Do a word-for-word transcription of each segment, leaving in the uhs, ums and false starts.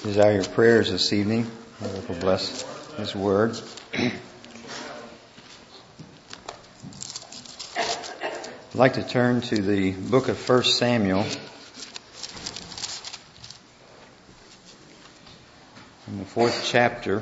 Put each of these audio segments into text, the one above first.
Desire your prayers this evening. The Lord will bless His Word. I'd like to turn to the book of First Samuel. In the fourth chapter.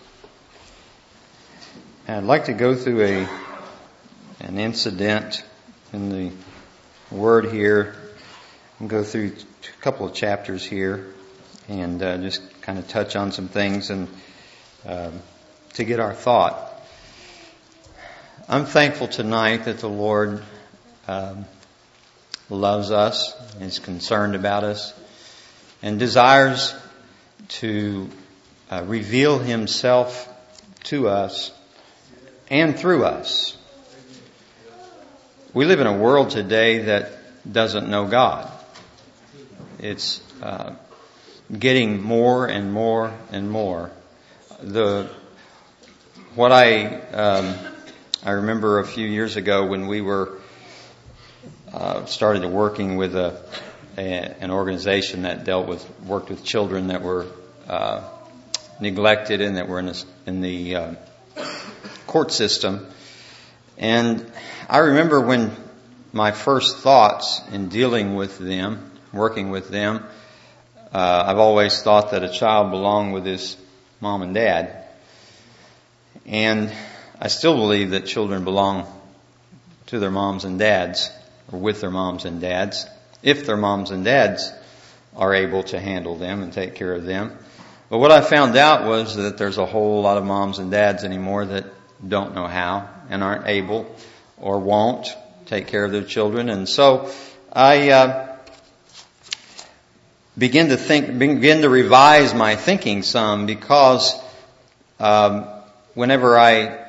And I'd like to go through a an incident in the Word here and go through a couple of chapters here and uh, just kind of touch on some things and um, to get our thought. I'm thankful tonight that the Lord um, loves us, is concerned about us, and desires to uh, reveal Himself to us and through us. We live in a world today that doesn't know God. It's uh, getting more and more and more. The what I um, I remember a few years ago when we were uh, started working with a, a an organization that dealt with worked with children that were uh, neglected and that were in, a, in the uh, court system. And I remember when my first thoughts in dealing with them, working with them, uh, I've always thought that a child belonged with his mom and dad. And I still believe that children belong to their moms and dads, or with their moms and dads, if their moms and dads are able to handle them and take care of them. But what I found out was that there's a whole lot of moms and dads anymore that don't know how and aren't able or won't take care of their children. And so I uh, begin to think, begin to revise my thinking some because um, whenever I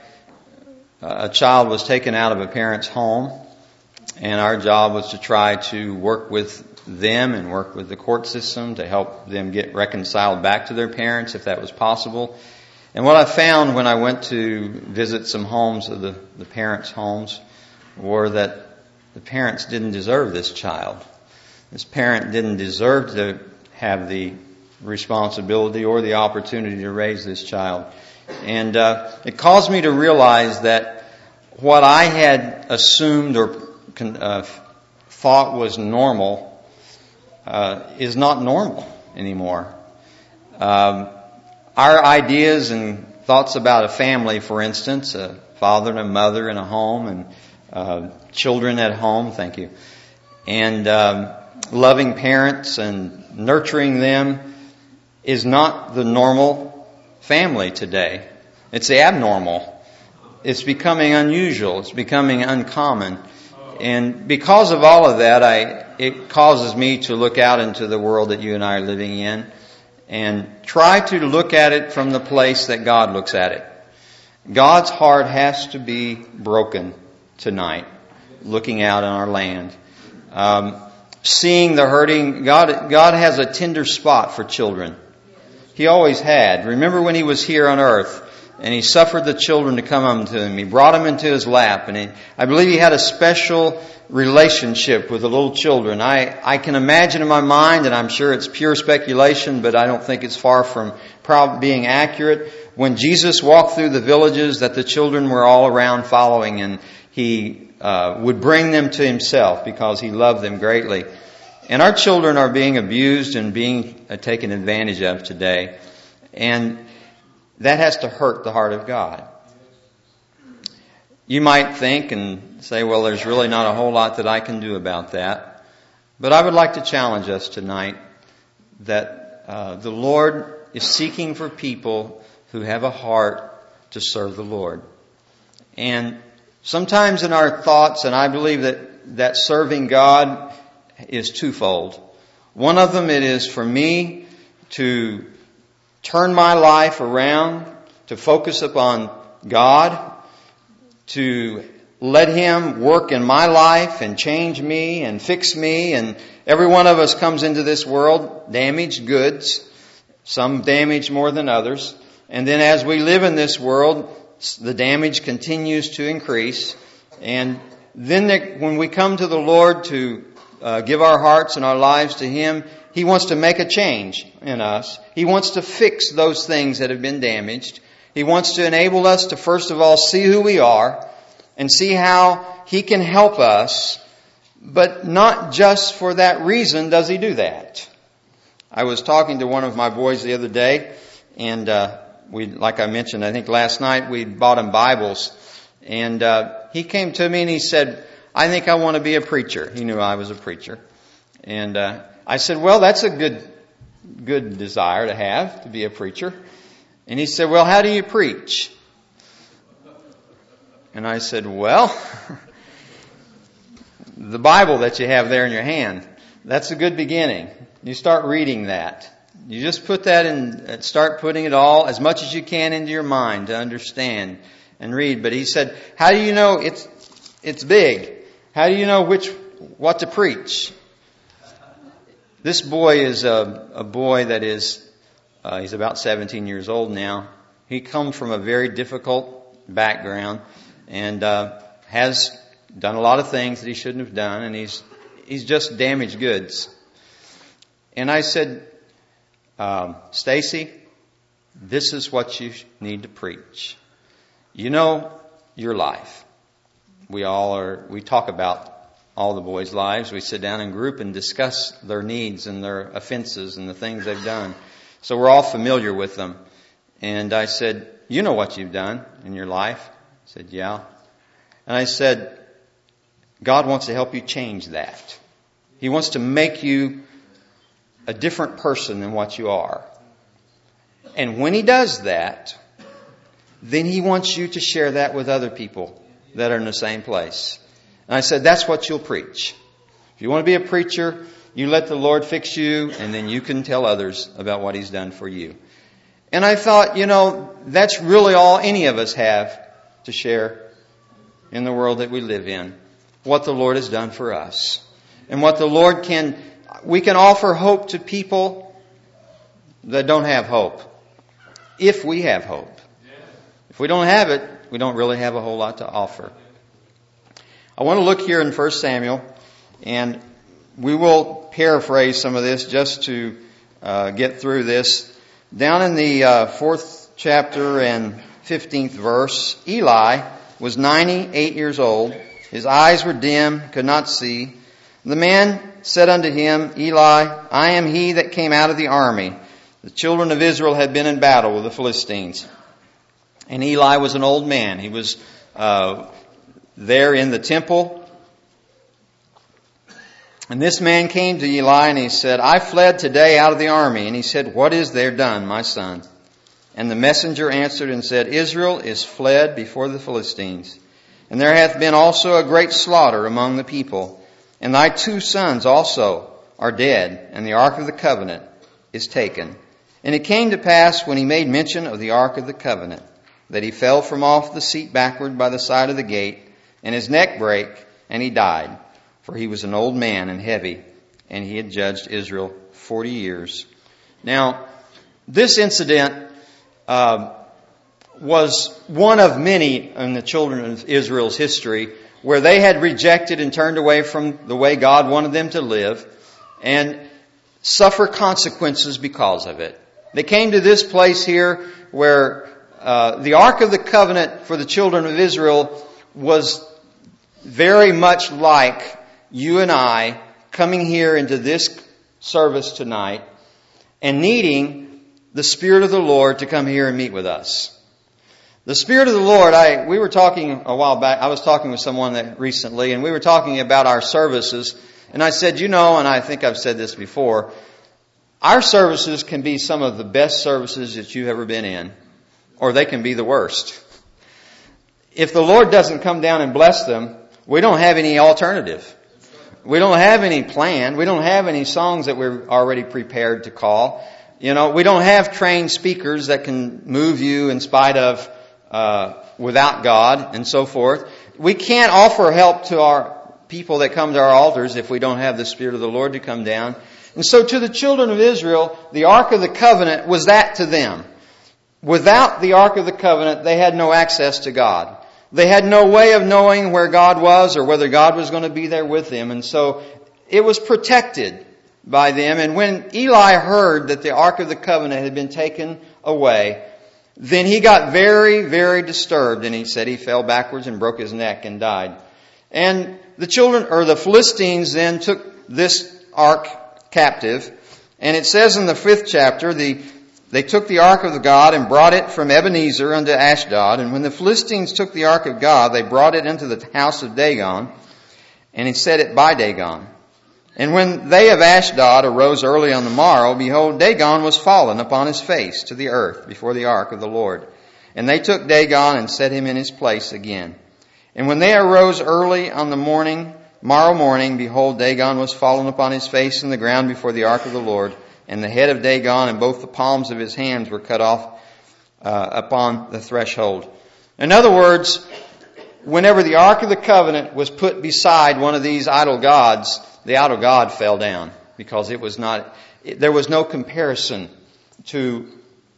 a child was taken out of a parent's home, and our job was to try to work with them and work with the court system to help them get reconciled back to their parents if that was possible. And what I found when I went to visit some homes of the, the parents' homes were that the parents didn't deserve this child. This parent didn't deserve to have the responsibility or the opportunity to raise this child. And uh, it caused me to realize that what I had assumed or uh, thought was normal uh, is not normal anymore. Um, our ideas and thoughts about a family, for instance, a father and a mother in a home and uh, children at home, thank you, and um, loving parents and nurturing them is not the normal family today. It's the abnormal. It's becoming unusual. It's becoming uncommon. And because of all of that, I it causes me to look out into the world that you and I are living in and try to look at it from the place that God looks at it. God's heart has to be broken tonight, looking out in our land. Um, seeing the hurting, God, God has a tender spot for children. He always had. Remember when He was here on earth and He suffered the children to come unto Him. He brought them into His lap. And he, I believe He had a special relationship with the little children. I, I can imagine in my mind, and I'm sure it's pure speculation, but I don't think it's far from prob- being accurate. When Jesus walked through the villages, that the children were all around following, and He uh, would bring them to Himself because He loved them greatly. And our children are being abused and being uh, taken advantage of today. And that has to hurt the heart of God. You might think and say, well, there's really not a whole lot that I can do about that. But I would like to challenge us tonight that uh, the Lord is seeking for people who have a heart to serve the Lord. And sometimes in our thoughts, and I believe that, that serving God is twofold. One of them, it is for me to turn my life around, to focus upon God, to let Him work in my life and change me and fix me. And every one of us comes into this world damaged goods, some damaged more than others. And then as we live in this world, the damage continues to increase. And then when we come to the Lord to uh, give our hearts and our lives to Him, He wants to make a change in us. He wants to fix those things that have been damaged. He wants to enable us to first of all see who we are and see how He can help us. But not just for that reason does He do that. I was talking to one of my boys the other day, and uh, we, like I mentioned, I think last night we bought him Bibles, and uh, he came to me and he said, "I think I want to be a preacher." He knew I was a preacher, and uh, I said, "Well, that's a good, good desire to have, to be a preacher." And he said, "Well, how do you preach?" And I said, "Well, the Bible that you have there in your hand, that's a good beginning. You start reading that. You just put that in, start putting it all as much as you can into your mind to understand and read." But he said, "How do you know it's, it's big? How do you know which, what to preach?" This boy is a, a boy that is, uh, he's about seventeen years old now. He comes from a very difficult background and, uh, has done a lot of things that he shouldn't have done, and he's, he's just damaged goods. And I said, um, "Stacy, this is what you need to preach. You know your life." We all are, we talk about all the boys' lives. We sit down in group and discuss their needs and their offenses and the things they've done. So we're all familiar with them. And I said, "You know what you've done in your life?" He said, "Yeah." And I said, God wants to help you change that. He wants to make you a different person than what you are. And when He does that, then He wants you to share that with other people that are in the same place. And I said, that's what you'll preach. If you want to be a preacher, you let the Lord fix you, and then you can tell others about what He's done for you. And I thought, you know, that's really all any of us have to share in the world that we live in. What the Lord has done for us. And what the Lord can, we can offer hope to people that don't have hope. If we have hope. If we don't have it, we don't really have a whole lot to offer. I want to look here in First Samuel, and we will paraphrase some of this just to uh, get through this. Down in the uh, fourth chapter and fifteenth verse, Eli was ninety-eight years old. His eyes were dim, could not see. The man said unto him, "Eli, I am he that came out of the army. The children of Israel had been in battle with the Philistines." And Eli was an old man. He was uh, there in the temple. And this man came to Eli and he said, "I fled today out of the army." And he said, "What is there done, my son?" And the messenger answered and said, "Israel is fled before the Philistines. And there hath been also a great slaughter among the people. And thy two sons also are dead, and the ark of the covenant is taken." And it came to pass, when he made mention of the ark of the covenant, that he fell from off the seat backward by the side of the gate, and his neck brake, and he died. For he was an old man and heavy, and he had judged Israel forty years. Now, this incident uh, was one of many in the children of Israel's history where they had rejected and turned away from the way God wanted them to live and suffer consequences because of it. They came to this place here where uh, the Ark of the Covenant for the children of Israel was very much like you and I coming here into this service tonight and needing the Spirit of the Lord to come here and meet with us. The Spirit of the Lord, I we were talking a while back, I was talking with someone that recently, and we were talking about our services, and I said, you know, and I think I've said this before, our services can be some of the best services that you've ever been in, or they can be the worst. If the Lord doesn't come down and bless them, we don't have any alternative. We don't have any plan. We don't have any songs that we're already prepared to call. You know, we don't have trained speakers that can move you in spite of Uh, without God and so forth. We can't offer help to our people that come to our altars if we don't have the Spirit of the Lord to come down. And so to the children of Israel, the Ark of the Covenant was that to them. Without the Ark of the Covenant, they had no access to God. They had no way of knowing where God was or whether God was going to be there with them. And so it was protected by them. And when Eli heard that the Ark of the Covenant had been taken away, then he got very, very disturbed, and he said he fell backwards and broke his neck and died. And the children, or the Philistines, then took this ark captive. And it says in the fifth chapter, the they took the ark of the God and brought it from Ebenezer unto Ashdod. And when the Philistines took the ark of God, they brought it into the house of Dagon, and he set it by Dagon. And when they of Ashdod arose early on the morrow, behold, Dagon was fallen upon his face to the earth before the ark of the Lord. And they took Dagon and set him in his place again. And when they arose early on the morning, morrow morning, behold, Dagon was fallen upon his face in the ground before the ark of the Lord. And the head of Dagon and both the palms of his hands were cut off uh, upon the threshold. In other words, whenever the Ark of the Covenant was put beside one of these idol gods, the idol god fell down because it was not, it, there was no comparison to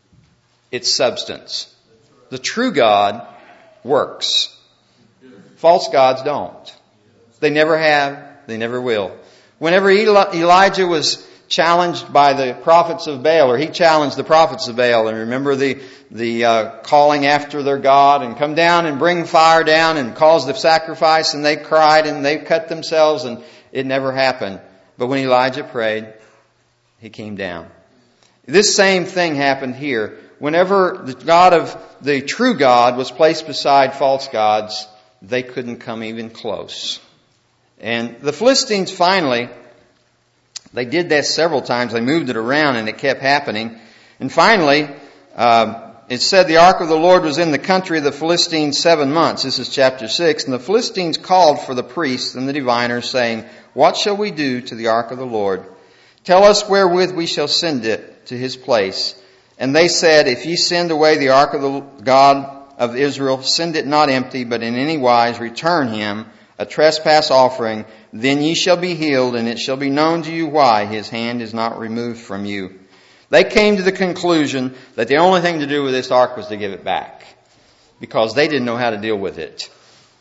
its substance. The true God works. False gods don't. They never have. They never will. Whenever Eli, Elijah was challenged by the prophets of Baal, or he challenged the prophets of Baal, and remember the the uh, calling after their God, and come down and bring fire down and cause the sacrifice, and they cried and they cut themselves, and it never happened. But when Elijah prayed, he came down. This same thing happened here. Whenever the God of the true God was placed beside false gods, they couldn't come even close. And the Philistines finally, they did that several times. They moved it around and it kept happening. And finally, uh, it said the ark of the Lord was in the country of the Philistines seven months. This is chapter six. And the Philistines called for the priests and the diviners, saying, what shall we do to the ark of the Lord? Tell us wherewith we shall send it to his place. And they said, if ye send away the ark of the God of Israel, send it not empty, but in any wise return him a trespass offering, then ye shall be healed, and it shall be known to you why his hand is not removed from you. They came to the conclusion that the only thing to do with this ark was to give it back, because they didn't know how to deal with it.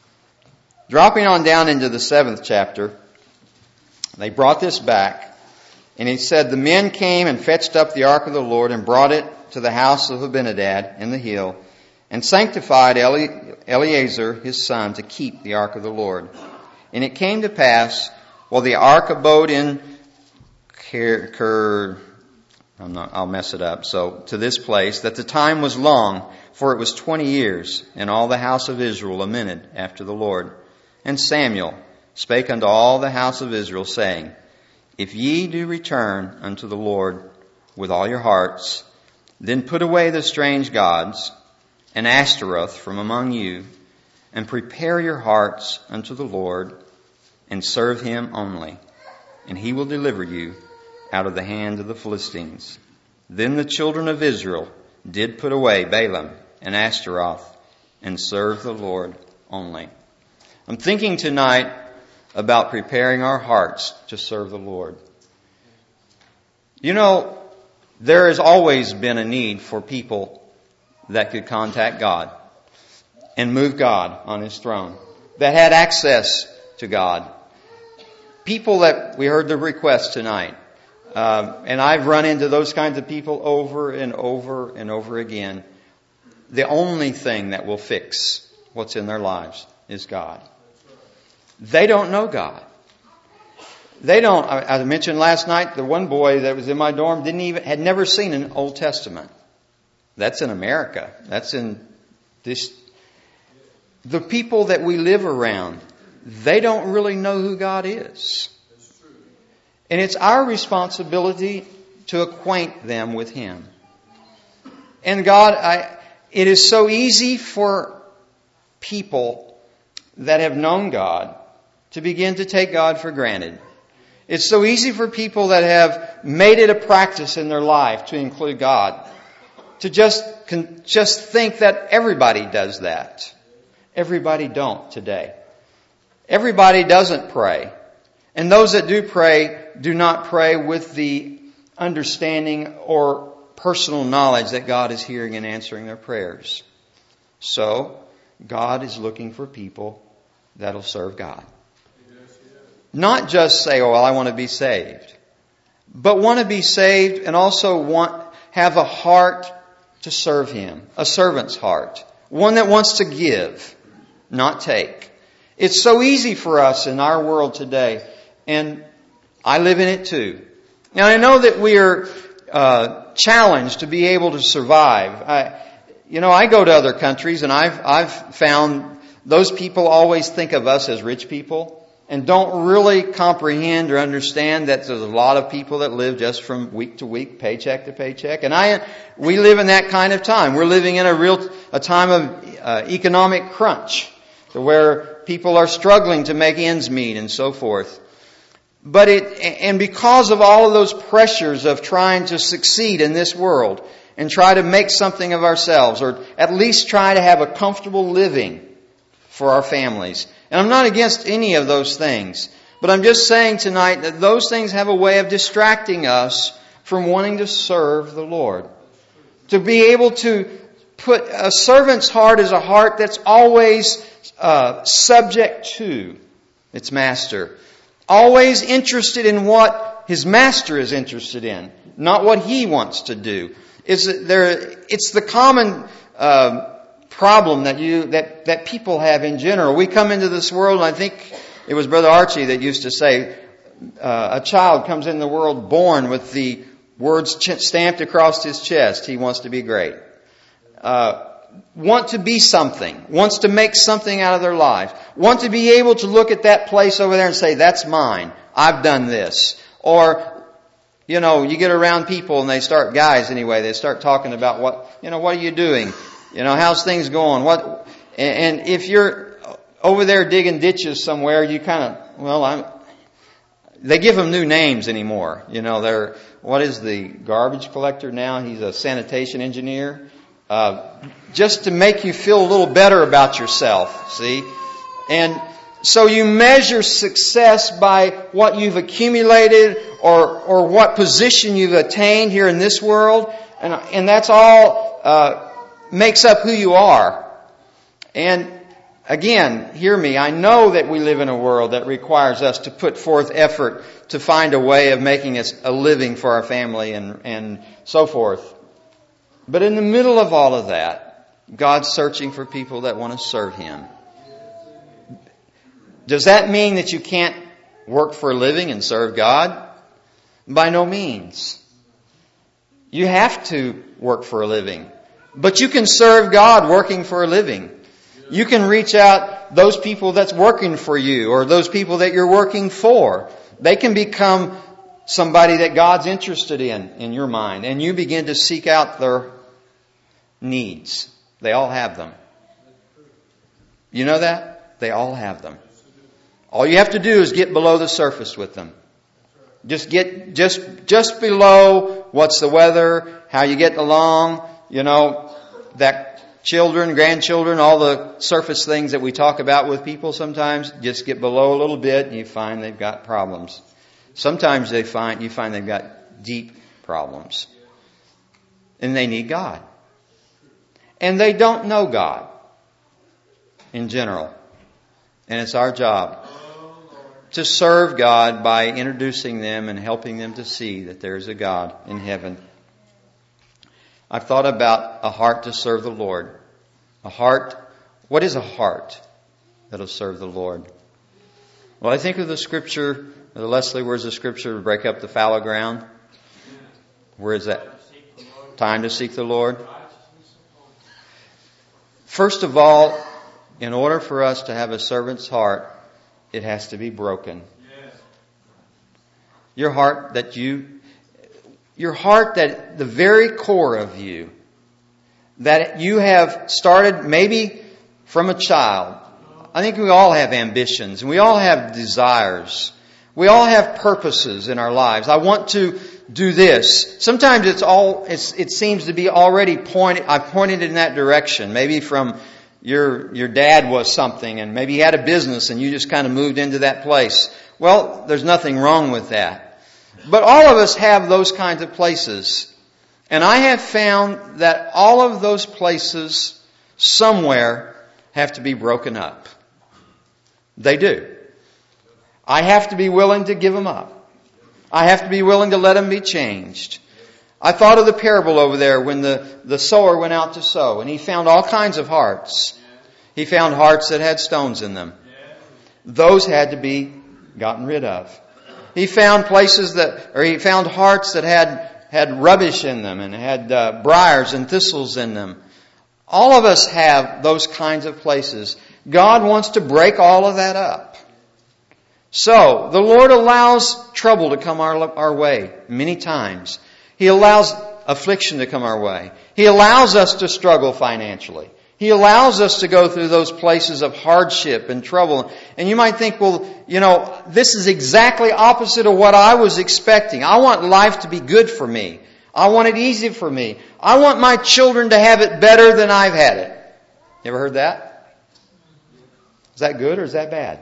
Dropping on down into the seventh chapter, they brought this back, and he said, the men came and fetched up the ark of the Lord and brought it to the house of Abinadab in the hill, and sanctified Eli- Eleazar his son to keep the ark of the Lord. And it came to pass, while the ark abode in Ker, Ker I'm not, I'll mess it up. So to this place, that the time was long, for it was twenty years, and all the house of Israel lamented after the Lord. And Samuel spake unto all the house of Israel, saying, if ye do return unto the Lord with all your hearts, then put away the strange gods and Ashtaroth from among you, and prepare your hearts unto the Lord, and serve him only, and he will deliver you out of the hand of the Philistines. Then the children of Israel did put away Balaam and Ashtaroth, and serve the Lord only. I'm thinking tonight about preparing our hearts to serve the Lord. You know, there has always been a need for people that could contact God and move God on his throne, that had access to God. People that we heard the request tonight, uh, and I've run into those kinds of people over and over and over again. The only thing that will fix what's in their lives is God. They don't know God. They don't, I mentioned last night, the one boy that was in my dorm didn't even, had never seen an Old Testament. That's in America. That's in this. The people that we live around, they don't really know who God is. And it's our responsibility to acquaint them with him. And God, I, it is so easy for people that have known God to begin to take God for granted. It's so easy for people that have made it a practice in their life to include God, to just just think that everybody does that. Everybody don't today. Everybody doesn't pray. And those that do pray do not pray with the understanding or personal knowledge that God is hearing and answering their prayers. So, God is looking for people that'll serve God. not just say, oh, well, I want to be saved, but want to be saved and also want have a heart to serve Him, a servant's heart, one that wants to give, not take. It's so easy for us in our world today, and I live in it too. Now, I know that we are uh, challenged to be able to survive. I, you know, I go to other countries, and I've I've found those people always think of us as rich people and don't really comprehend or understand that there's a lot of people that live just from week to week, paycheck to paycheck. And I, we live in that kind of time. We're living in a real a time of uh, economic crunch, to where people are struggling to make ends meet and so forth. But it, and because of all of those pressures of trying to succeed in this world and try to make something of ourselves, or at least try to have a comfortable living for our families. And I'm not against any of those things, but I'm just saying tonight that those things have a way of distracting us from wanting to serve the Lord. To be able to put a servant's heart is a heart that's always uh, subject to its master. Always interested in what his master is interested in, not what he wants to do. It's, there, it's the common uh, problem that you that, that people have in general. We come into this world, and I think it was Brother Archie that used to say, uh, a child comes in the world born with the words ch- stamped across his chest. He wants to be great. Uh, want to be something. Wants to make something out of their life. Want to be able to look at that place over there and say, that's mine. I've done this. Or, you know, you get around people and they start, guys anyway, they start talking about what, you know, what are you doing? You know, how's things going? What, and if you're over there digging ditches somewhere, you kind of, well, I'm, they give them new names anymore. You know, they're, what is the garbage collector now? He's a sanitation engineer. Uh, just to make you feel a little better about yourself, see? And so you measure success by what you've accumulated or, or what position you've attained here in this world. And, and that's all, uh, makes up who you are. And again, hear me, I know that we live in a world that requires us to put forth effort to find a way of making us a living for our family and, and so forth. But in the middle of all of that, God's searching for people that want to serve Him. Does that mean that you can't work for a living and serve God? By no means. You have to work for a living. But you can serve God working for a living. You can reach out those people that's working for you or those people that you're working for. They can become somebody that God's interested in, in your mind. And you begin to seek out their needs. They all have them. You know that? They all have them. All you have to do is get below the surface with them. Just get just just below what's the weather, how you get along, you know, that children, grandchildren, all the surface things that we talk about with people sometimes, just get below a little bit and you find they've got problems. Sometimes they find you find they've got deep problems. And they need God. And they don't know God in general. And it's our job to serve God by introducing them and helping them to see that there is a God in heaven. I've thought about a heart to serve the Lord. A heart, what is a heart that'll serve the Lord? Well, I think of the scripture, the Leslie, where's the scripture to break up the fallow ground? Where is that? Time to seek the Lord. First of all, in order for us to have a servant's heart, it has to be broken. Your heart that you, your heart that the very core of you, that you have started maybe from a child. I think we all have ambitions and we all have desires. We all have purposes in our lives. I want to do this. Sometimes it's all, it's, it seems to be already pointed, I've pointed in that direction. Maybe from your, your dad was something and maybe he had a business and you just kind of moved into that place. Well, there's nothing wrong with that. But all of us have those kinds of places. And I have found that all of those places somewhere have to be broken up. They do. I have to be willing to give them up. I have to be willing to let them be changed. I thought of the parable over there when the, the sower went out to sow, and he found all kinds of hearts. He found hearts that had stones in them. Those had to be gotten rid of. He found places that, or he found hearts that had, had rubbish in them and had uh, briars and thistles in them. All of us have those kinds of places. God wants to break all of that up. So, the Lord allows trouble to come our, our way many times. He allows affliction to come our way. He allows us to struggle financially. He allows us to go through those places of hardship and trouble. And you might think, well, you know, this is exactly opposite of what I was expecting. I want life to be good for me. I want it easy for me. I want my children to have it better than I've had it. You ever heard that? Is that good or is that bad?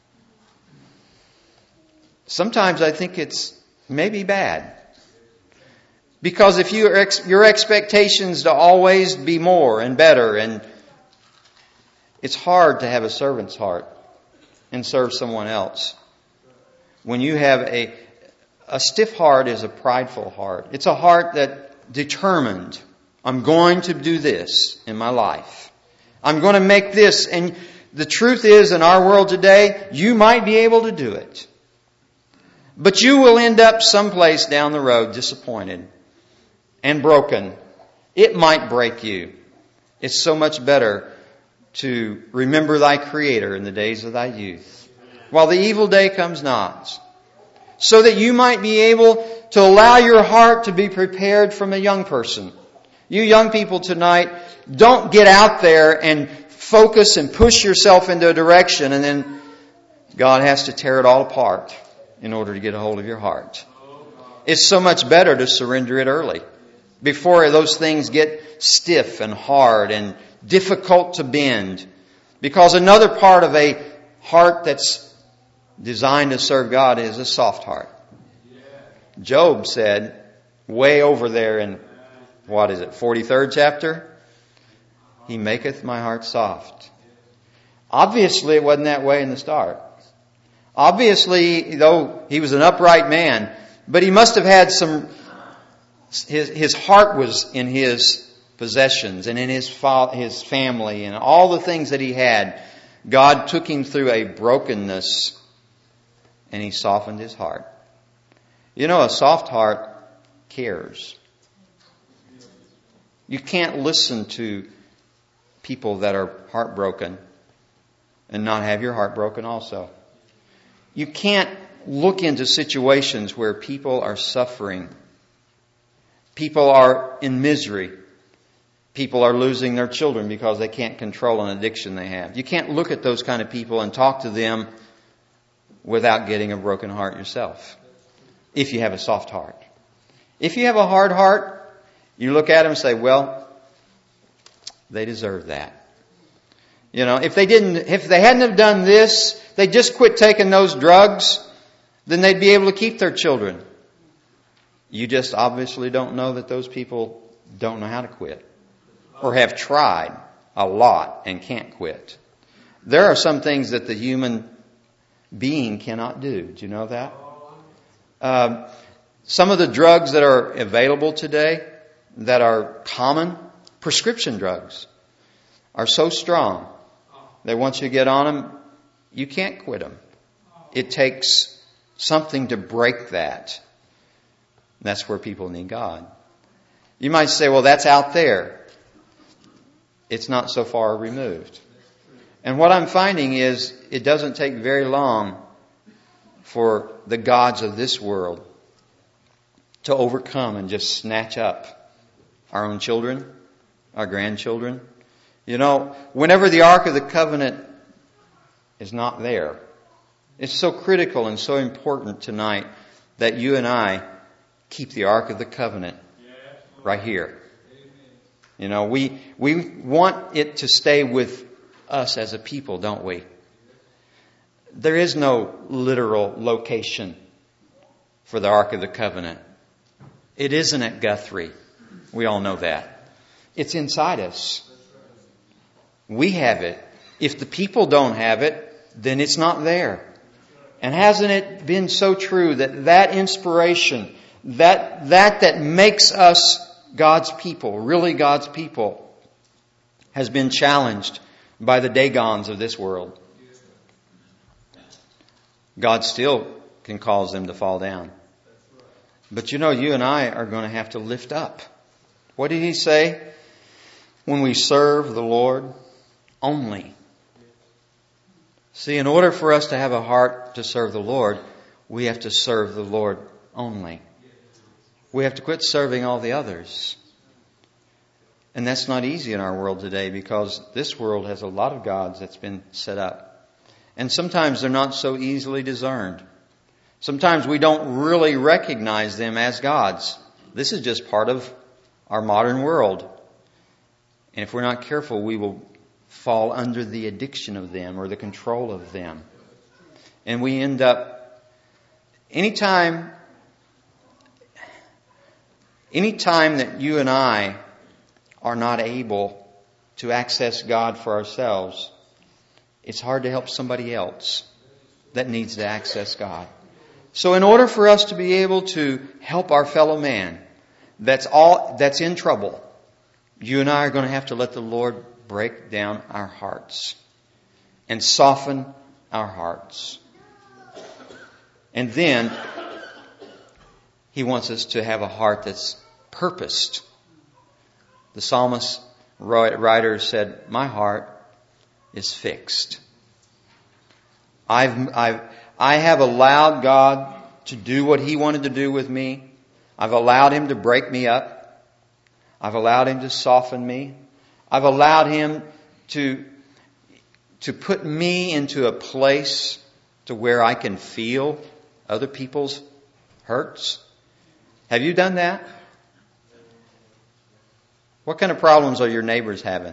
Sometimes I think it's maybe bad. Because if you ex- your expectations to always be more and better, and it's hard to have a servant's heart and serve someone else. When you have a a stiff heart is a prideful heart. It's a heart that determined, I'm going to do this in my life. I'm going to make this. And the truth is, in our world today, you might be able to do it. But you will end up someplace down the road disappointed and broken. It might break you. It's so much better to remember thy Creator in the days of thy youth, while the evil day comes not, so that you might be able to allow your heart to be prepared from a young person. You young people tonight, don't get out there and focus and push yourself into a direction and then God has to tear it all apart in order to get a hold of your heart. It's so much better to surrender it early, before those things get stiff and hard and difficult to bend. Because another part of a heart that's designed to serve God is a soft heart. Job said, way over there in, what is it, forty-third chapter? He maketh my heart soft. Obviously it wasn't that way in the start. Obviously, though he was an upright man, but he must have had some... His, his heart was in his possessions and in his, fa- his family and all the things that he had. God took him through a brokenness and He softened his heart. You know, a soft heart cares. You can't listen to people that are heartbroken and not have your heart broken also. You can't look into situations where people are suffering. People are in misery. People are losing their children because they can't control an addiction they have. You can't look at those kind of people and talk to them without getting a broken heart yourself. If you have a soft heart. If you have a hard heart, you look at them and say, well, they deserve that. You know, if they didn't, if they hadn't have done this, they just quit taking those drugs, then they'd be able to keep their children. You just obviously don't know that those people don't know how to quit or have tried a lot and can't quit. There are some things that the human being cannot do. Do you know that? Uh, some of the drugs that are available today that are common, prescription drugs, are so strong that once you get on them, you can't quit them. It takes something to break that. That's where people need God. You might say, well, that's out there. It's not so far removed. And what I'm finding is it doesn't take very long for the gods of this world to overcome and just snatch up our own children, our grandchildren. You know, whenever the Ark of the Covenant is not there, it's so critical and so important tonight that you and I keep the Ark of the Covenant right here. You know, we we want it to stay with us as a people, don't we? There is no literal location for the Ark of the Covenant. It isn't at Guthrie. We all know that. It's inside us. We have it. If the people don't have it, then it's not there. And hasn't it been so true that that inspiration, that that that makes us God's people, really God's people, has been challenged by the Dagons of this world? God still can cause them to fall down. But you know, you and I are going to have to lift up. What did He say? When we serve the Lord only. See, in order for us to have a heart to serve the Lord, we have to serve the Lord only. We have to quit serving all the others. And that's not easy in our world today, because this world has a lot of gods that's been set up. And sometimes they're not so easily discerned. Sometimes we don't really recognize them as gods. This is just part of our modern world. And if we're not careful, we will fall under the addiction of them or the control of them. And we end up, anytime, anytime that you and I are not able to access God for ourselves, it's hard to help somebody else that needs to access God. So in order for us to be able to help our fellow man that's all that's in trouble, you and I are going to have to let the Lord break down our hearts and soften our hearts. And then He wants us to have a heart that's purposed. The psalmist writer said, "My heart is fixed." I've, I've, I have allowed God to do what He wanted to do with me. I've allowed Him to break me up. I've allowed Him to soften me. I've allowed Him to, to put me into a place to where I can feel other people's hurts. Have you done that? What kind of problems are your neighbors having?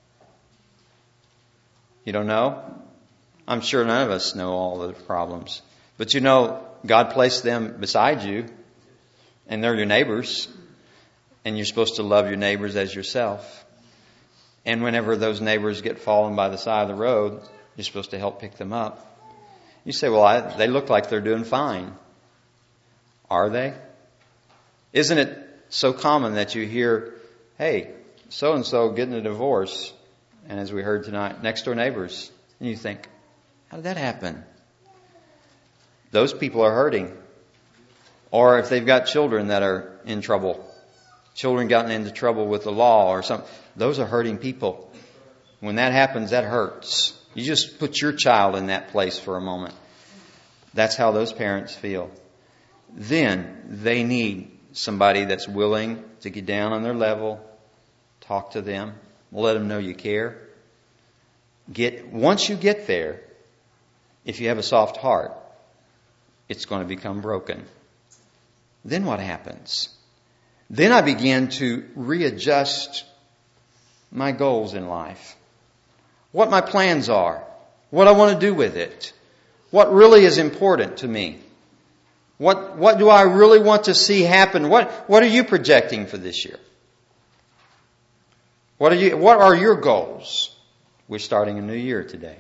You don't know? I'm sure none of us know all the problems. But you know, God placed them beside you, and they're your neighbors, and you're supposed to love your neighbors as yourself. And whenever those neighbors get fallen by the side of the road, you're supposed to help pick them up. You say, well, I, they look like they're doing fine. Are they? Isn't it so common that you hear, hey, so-and-so getting a divorce, and as we heard tonight, next door neighbors, and you think, how did that happen? Those people are hurting. Or if they've got children that are in trouble, children gotten into trouble with the law or something, those are hurting people. When that happens, that hurts. You just put your child in that place for a moment. That's how those parents feel. Then they need somebody that's willing to get down on their level, talk to them, let them know you care. Get once you get there, if you have a soft heart, it's going to become broken. Then what happens? Then I began to readjust my goals in life. What my plans are. What I want to do with it. What really is important to me. What, what do I really want to see happen? What, what are you projecting for this year? What are you, what are your goals? We're starting a new year today.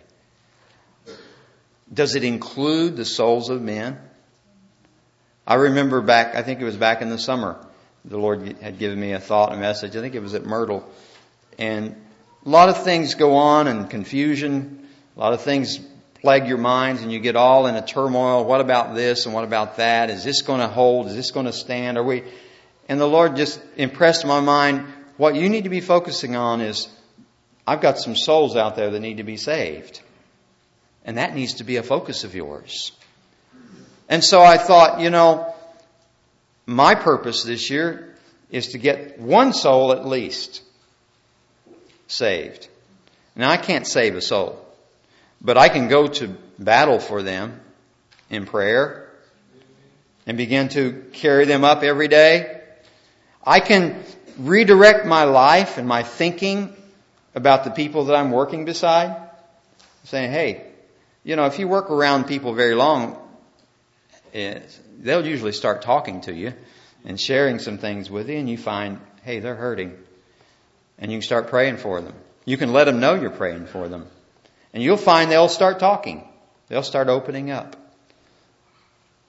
Does it include the souls of men? I remember back, I think it was back in the summer, the Lord had given me a thought, a message. I think it was at Myrtle. And a lot of things go on and confusion. A lot of things plague your minds and you get all in a turmoil. What about this and what about that? Is this going to hold? Is this going to stand? Are we? And the Lord just impressed my mind, what you need to be focusing on is, I've got some souls out there that need to be saved. And that needs to be a focus of yours. And so I thought, you know, my purpose this year is to get one soul at least saved. Now, I can't save a soul, but I can go to battle for them in prayer and begin to carry them up every day. I can redirect my life and my thinking about the people that I'm working beside, saying, hey, you know, if you work around people very long, they'll usually start talking to you and sharing some things with you, and you find, hey, they're hurting. And you can start praying for them. You can let them know you're praying for them. And you'll find they'll start talking. They'll start opening up.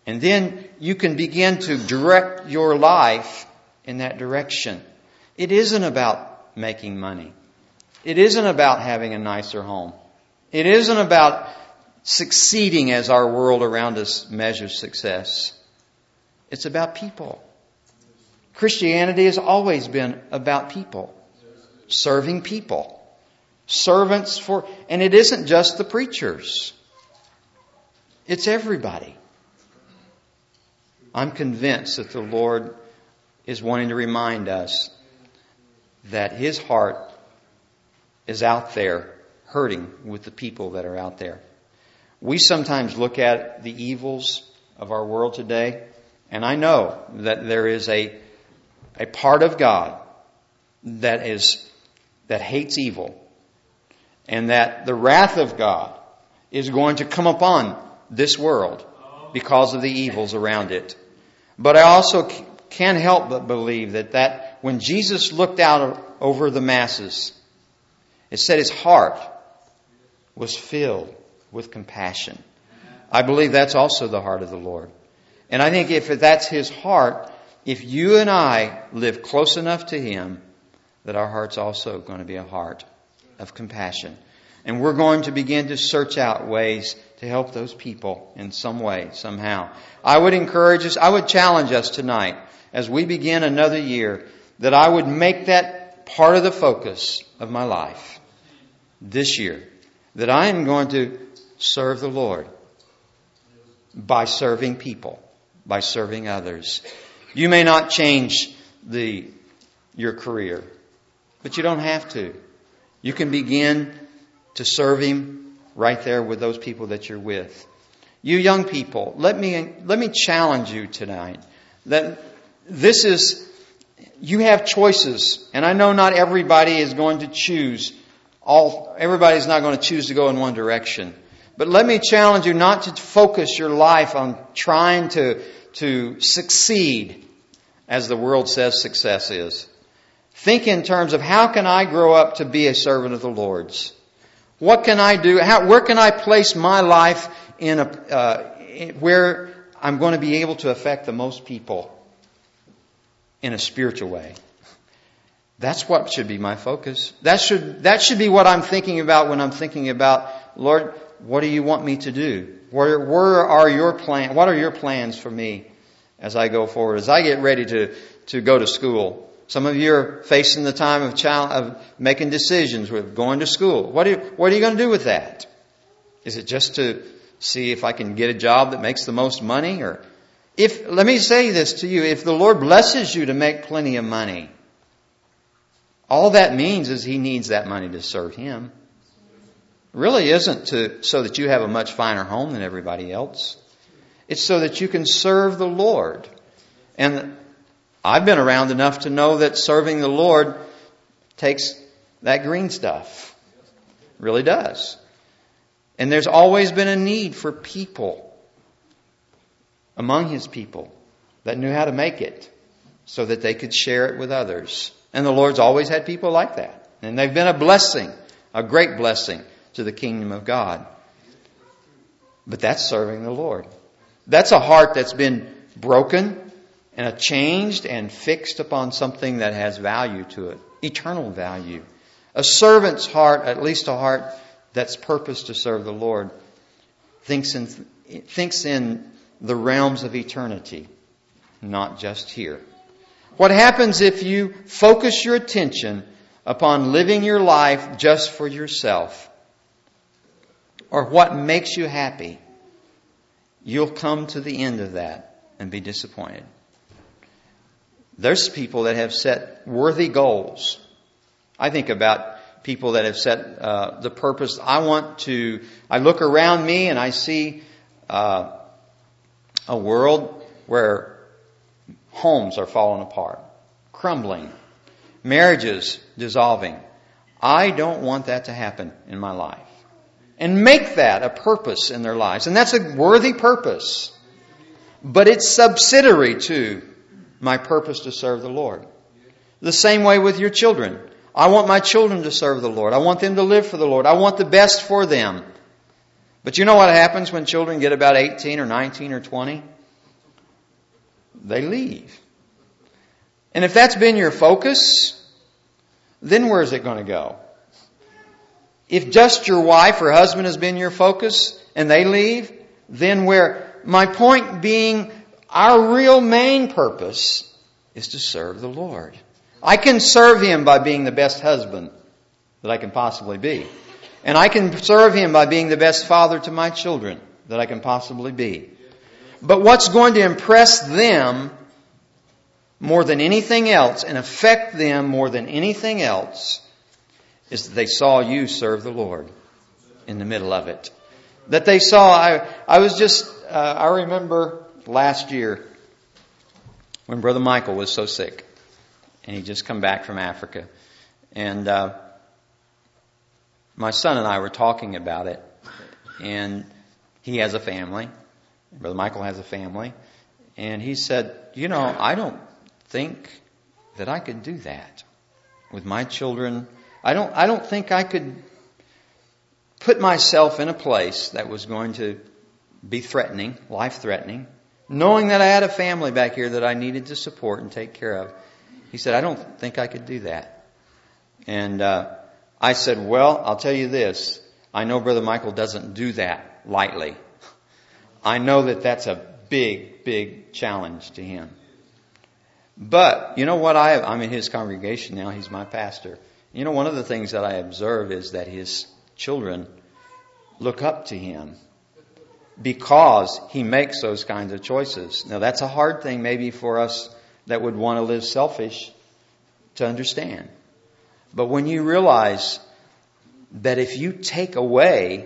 And then you can begin to direct your life in that direction. It isn't about making money. It isn't about having a nicer home. It isn't about succeeding as our world around us measures success. It's about people. Christianity has always been about people. Serving people. Servants for, and it isn't just the preachers. It's everybody. I'm convinced that the Lord is wanting to remind us that His heart is out there hurting with the people that are out there. We sometimes look at the evils of our world today, and I know that there is a a part of God that is that hates evil, and that the wrath of God is going to come upon this world because of the evils around it. But I also can't help but believe that, that when Jesus looked out over the masses, it said His heart was filled with compassion. I believe that's also the heart of the Lord. And I think if that's His heart, if you and I live close enough to Him, that our heart's also going to be a heart of compassion. And we're going to begin to search out ways to help those people in some way, somehow. I would encourage us, I would challenge us tonight, as we begin another year, that I would make that part of the focus of my life this year. That I am going to serve the Lord by serving people, by serving others. You may not change the your career, but you don't have to. You can begin to serve Him right there with those people that you're with. You young people, let me let me challenge you tonight that this is, you have choices, and I know not everybody is going to choose all. Everybody's not going to choose to go in one direction. But let me challenge you not to focus your life on trying to to succeed as the world says success is. Think in terms of, how can I grow up to be a servant of the Lord's? What can I do? How, where can I place my life in a uh, where I'm going to be able to affect the most people in a spiritual way? That's what should be my focus. That should that should be what I'm thinking about when I'm thinking about, Lord, what do you want me to do? Where where are your plan? What are your plans for me as I go forward? As I get ready to to go to school. Some of you are facing the time of child, of making decisions with going to school. What are you, what are you going to do with that? Is it just to see if I can get a job that makes the most money? Or if, let me say this to you, if the Lord blesses you to make plenty of money, all that means is He needs that money to serve Him. It really isn't to so that you have a much finer home than everybody else. It's so that you can serve the Lord. And I've been around enough to know that serving the Lord takes that green stuff. It really does. And there's always been a need for people among His people that knew how to make it so that they could share it with others. And the Lord's always had people like that. And they've been a blessing, a great blessing to the kingdom of God. But that's serving the Lord. That's a heart that's been broken and a changed and fixed upon something that has value to it. Eternal value. A servant's heart, at least a heart that's purposed to serve the Lord, thinks in, thinks in the realms of eternity, not just here. What happens if you focus your attention upon living your life just for yourself, or what makes you happy? You'll come to the end of that and be disappointed. There's people that have set worthy goals. I think about people that have set uh, the purpose. I want to, I look around me and I see uh, a world where homes are falling apart, crumbling, marriages dissolving. I don't want that to happen in my life. And make that a purpose in their lives. And that's a worthy purpose. But it's subsidiary to my purpose to serve the Lord. The same way with your children. I want my children to serve the Lord. I want them to live for the Lord. I want the best for them. But you know what happens when children get about eighteen or nineteen or twenty? they leave. And if that's been your focus, then where's it going to go? If just your wife or husband has been your focus and they leave, then where? My point being, our real main purpose is to serve the Lord. I can serve Him by being the best husband that I can possibly be. And I can serve Him by being the best father to my children that I can possibly be. But what's going to impress them more than anything else and affect them more than anything else is that they saw you serve the Lord in the middle of it. That they saw, I, I was just, uh, I remember last year when Brother Michael was so sick and he'd just come back from Africa. And uh, my son and I were talking about it, and he has a family. Brother Michael has a family. And he said, you know, I don't think that I could do that with my children. I don't, I don't think I could put myself in a place that was going to be threatening, life-threatening, knowing that I had a family back here that I needed to support and take care of. He said, I don't think I could do that. And uh, I said, well, I'll tell you this. I know Brother Michael doesn't do that lightly. I know that that's a big, big challenge to him. But, you know what? I, I'm in his congregation now. He's my pastor. You know, one of the things that I observe is that his children look up to him because he makes those kinds of choices. Now, that's a hard thing maybe for us that would want to live selfish to understand. But when you realize that if you take away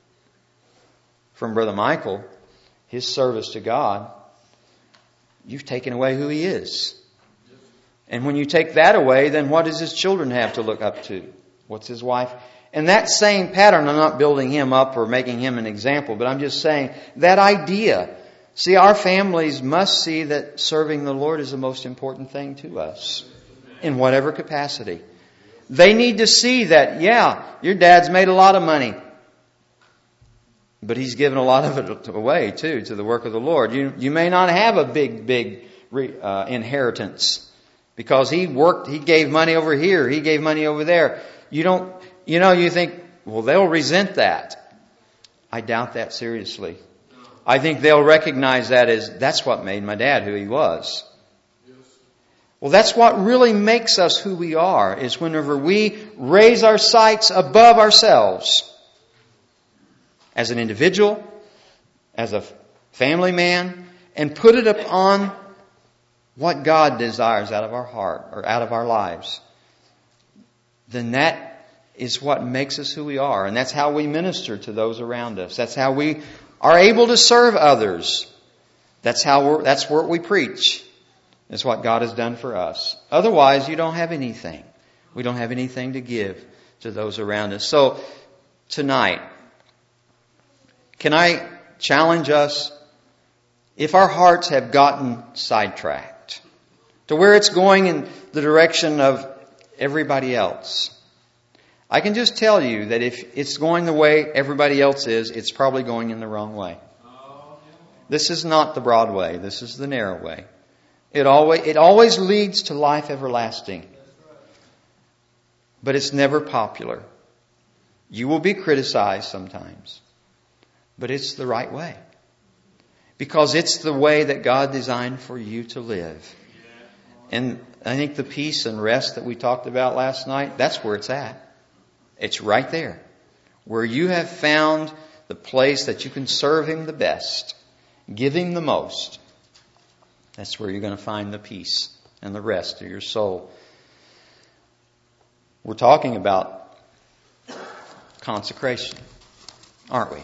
from Brother Michael his service to God, you've taken away who he is. And when you take that away, then what does his children have to look up to? What's his wife? And that same pattern, I'm not building him up or making him an example, but I'm just saying that idea. See, our families must see that serving the Lord is the most important thing to us in whatever capacity. They need to see that, yeah, your dad's made a lot of money, but he's given a lot of it away too to the work of the Lord. You you may not have a big, big uh, inheritance because he worked, he gave money over here, he gave money over there. You don't, you know, you think, well, they'll resent that. I doubt that seriously. I think they'll recognize that as, that's what made my dad who he was. Well, that's what really makes us who we are, is whenever we raise our sights above ourselves as an individual, as a family man, and put it upon what God desires out of our heart or out of our lives, then that is what makes us who we are. And that's how we minister to those around us. That's how we are able to serve others. That's how we're, that's what we preach. It's what God has done for us. Otherwise, you don't have anything. We don't have anything to give to those around us. So, tonight, can I challenge us? If our hearts have gotten sidetracked to where it's going in the direction of everybody else, I can just tell you that if it's going the way everybody else is, it's probably going in the wrong way. This is not the broad way. This is the narrow way. It always, it always leads to life everlasting. But it's never popular. You will be criticized sometimes. But it's the right way. Because it's the way that God designed for you to live. And I think the peace and rest that we talked about last night, that's where it's at. It's right there. Where you have found the place that you can serve Him the best. Give Him the most. That's where you're going to find the peace and the rest of your soul. We're talking about consecration, aren't we?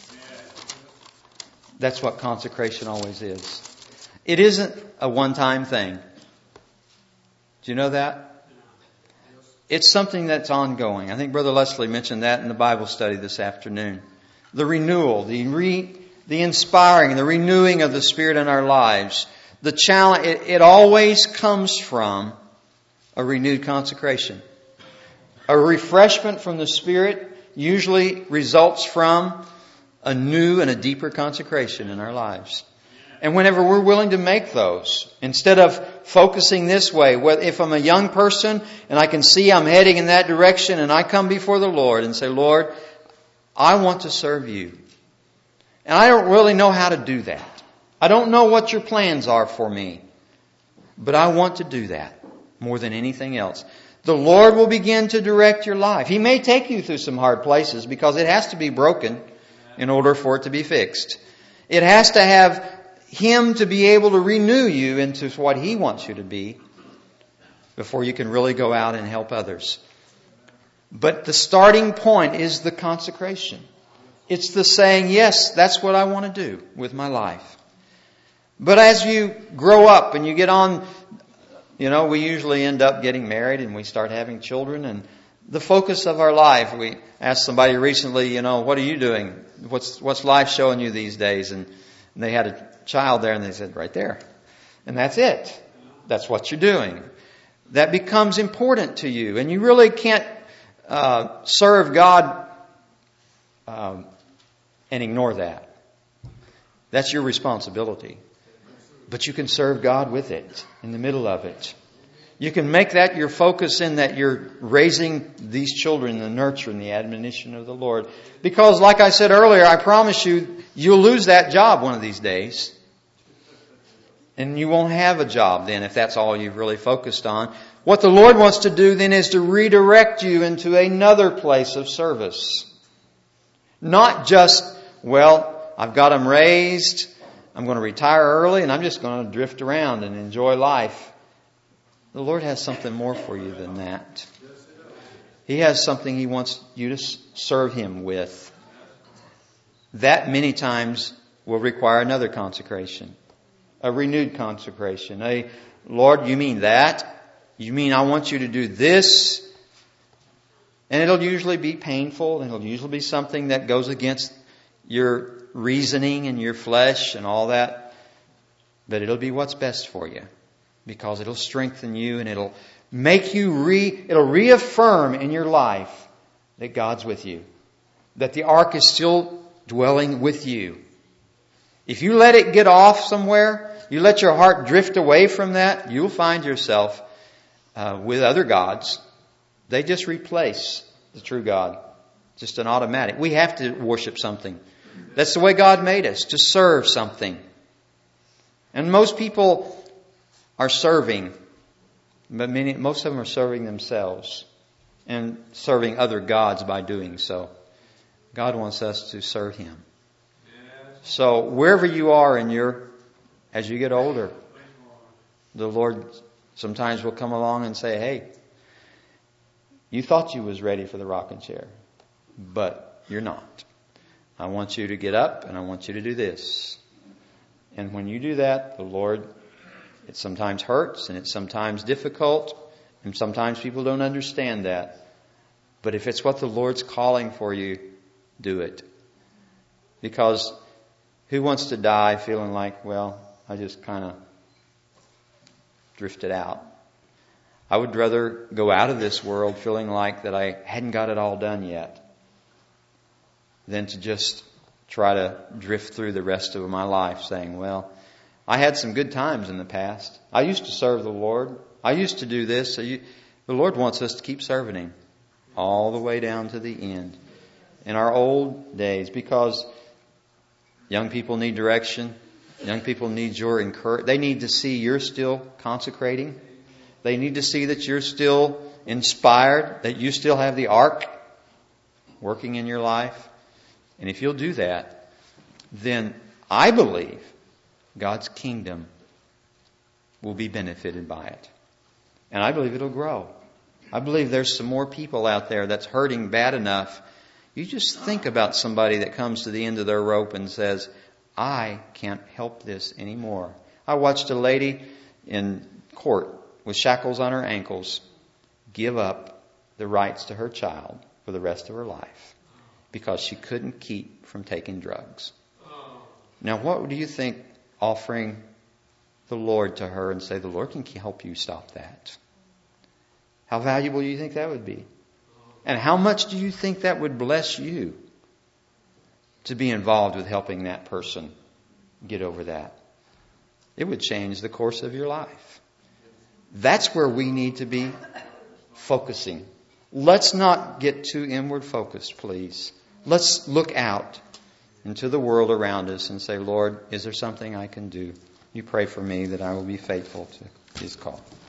That's what consecration always is. It isn't a one-time thing. Do you know that? It's something that's ongoing. I think Brother Leslie mentioned that in the Bible study this afternoon. The renewal, the re, the inspiring, the renewing of the Spirit in our lives. The challenge, it, it always comes from a renewed consecration. A refreshment from the Spirit usually results from a new and a deeper consecration in our lives. And whenever we're willing to make those, instead of focusing this way, if I'm a young person and I can see I'm heading in that direction and I come before the Lord and say, Lord, I want to serve you. And I don't really know how to do that. I don't know what your plans are for me. But I want to do that more than anything else. The Lord will begin to direct your life. He may take you through some hard places because it has to be broken in order for it to be fixed. It has to have Him to be able to renew you into what He wants you to be before you can really go out and help others. But the starting point is the consecration. It's the saying, yes, that's what I want to do with my life. But as you grow up and you get on, you know, we usually end up getting married and we start having children, and the focus of our life, we asked somebody recently, you know, what are you doing? What's, what's life showing you these days? And they had a child there and they said, right there. And that's it. That's what you're doing. That becomes important to you. And you really can't uh, serve God um, and ignore that. That's your responsibility. But you can serve God with it, in the middle of it. You can make that your focus in that you're raising these children, the nurture and the admonition of the Lord. Because like I said earlier, I promise you, you'll lose that job one of these days. And you won't have a job then if that's all you've really focused on. What the Lord wants to do then is to redirect you into another place of service. Not just, well, I've got them raised, I'm going to retire early, and I'm just going to drift around and enjoy life. The Lord has something more for you than that. He has something He wants you to serve Him with. That many times will require another consecration. A renewed consecration. A, Lord, you mean that? You mean I want you to do this? And it'll usually be painful, and it'll usually be something that goes against your reasoning and your flesh and all that. But it'll be what's best for you. Because it'll strengthen you and it'll make you re, it'll reaffirm in your life that God's with you. That the ark is still dwelling with you. If you let it get off somewhere, you let your heart drift away from that, you'll find yourself uh, with other gods. They just replace the true God. Just an automatic. We have to worship something. That's the way God made us, to serve something. And most people are serving, but many, most of them are serving themselves and serving other gods by doing so. God wants us to serve Him. So wherever you are in your, as you get older, the Lord sometimes will come along and say, hey, you thought you was ready for the rocking chair, but you're not. I want you to get up and I want you to do this. And when you do that, the Lord, it sometimes hurts and it's sometimes difficult and sometimes people don't understand that. But if it's what the Lord's calling for you, do it. Because who wants to die feeling like, well, I just kind of drifted out. I would rather go out of this world feeling like that I hadn't got it all done yet than to just try to drift through the rest of my life saying, well, I had some good times in the past. I used to serve the Lord. I used to do this. So you, the Lord wants us to keep serving Him all the way down to the end. In our old days, because young people need direction. Young people need your encouragement. They need to see you're still consecrating. They need to see that you're still inspired, that you still have the ark working in your life. And if you'll do that, then I believe God's kingdom will be benefited by it. And I believe it'll grow. I believe there's some more people out there that's hurting bad enough. You just think about somebody that comes to the end of their rope and says, I can't help this anymore. I watched a lady in court with shackles on her ankles give up the rights to her child for the rest of her life because she couldn't keep from taking drugs. Now, what do you think offering the Lord to her and say, the Lord can help you stop that? How valuable do you think that would be? And how much do you think that would bless you to be involved with helping that person get over that? It would change the course of your life. That's where we need to be focusing. Let's not get too inward focused, please. Let's look out into the world around us and say, Lord, is there something I can do? You pray for me that I will be faithful to His call.